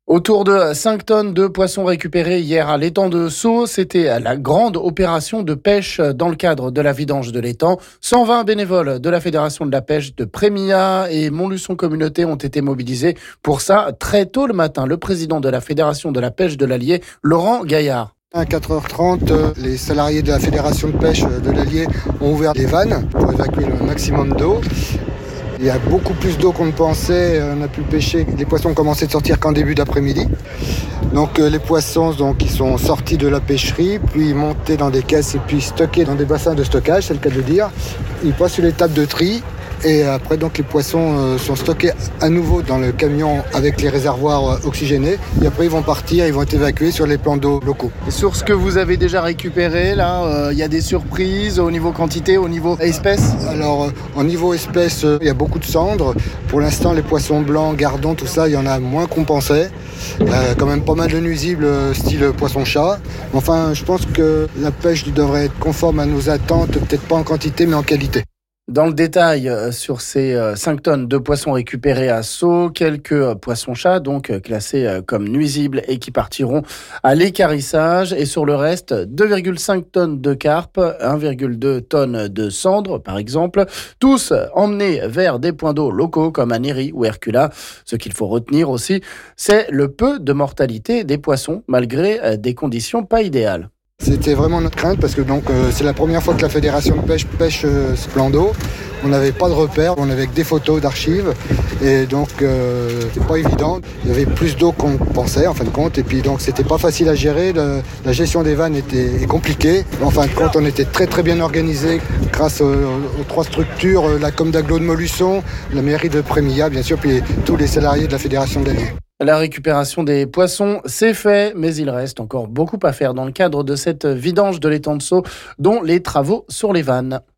Autour de 5 tonnes de poissons récupérés hier à l'étang de Sceaux, c'était la grande opération de pêche dans le cadre de la vidange de l'étang. 120 bénévoles de la Fédération de la pêche de Prémilla et Montluçon Communauté ont été mobilisés pour ça très tôt le matin. Le président de la Fédération de la pêche de l'Allier, Laurent Gaillard. À 4h30, les salariés de la Fédération de pêche de l'Allier ont ouvert les vannes pour évacuer le maximum d'eau. Il y a beaucoup plus d'eau qu'on ne pensait, on a pu pêcher. Les poissons ont commencé de sortir qu'en début d'après-midi. Donc les poissons ils sont sortis de la pêcherie, puis montés dans des caisses et puis stockés dans des bassins de stockage, c'est le cas de dire. Ils passent sur l'étape de tri. Et après, donc, les poissons sont stockés à nouveau dans le camion avec les réservoirs oxygénés. Et après, ils vont partir, ils vont être évacués sur les plans d'eau locaux. Et sur ce que vous avez déjà récupéré, là, il y a des surprises au niveau quantité, au niveau espèces? Alors, au niveau espèces, il y a beaucoup de cendres. Pour l'instant, les poissons blancs, gardons, tout ça, il y en a moins qu'on pensait. Il y a quand même pas mal de nuisibles, style poisson-chat. Enfin, je pense que la pêche devrait être conforme à nos attentes, peut-être pas en quantité, mais en qualité. Dans le détail, sur ces 5 tonnes de poissons récupérés à Sceaux, quelques poissons-chats, donc classés comme nuisibles et qui partiront à l'équarrissage. Et sur le reste, 2,5 tonnes de carpes, 1,2 tonnes de cendres, par exemple, tous emmenés vers des points d'eau locaux comme à Néry ou Hercula. Ce qu'il faut retenir aussi, c'est le peu de mortalité des poissons, malgré des conditions pas idéales. C'était vraiment notre crainte parce que c'est la première fois que la Fédération de pêche ce plan d'eau. On n'avait pas de repères, on avait que des photos d'archives et donc c'était pas évident. Il y avait plus d'eau qu'on pensait en fin de compte et puis donc c'était pas facile à gérer. La gestion des vannes est compliquée. En fin de compte, on était très très bien organisé grâce aux trois structures, la com d'agglo de Montluçon, la mairie de Prémilla bien sûr, puis tous les salariés de la Fédération de l'Allier. La récupération des poissons, c'est fait, mais il reste encore beaucoup à faire dans le cadre de cette vidange de l'étang de Sceaux, dont les travaux sur les vannes.